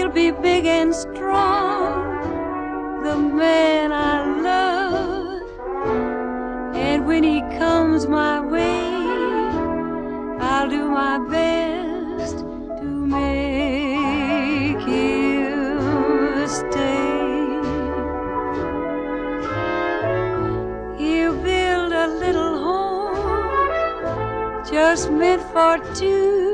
be big and strong, the man I love. And when he comes my way, I'll do my best to make him stay. He'll build a little home just meant for two,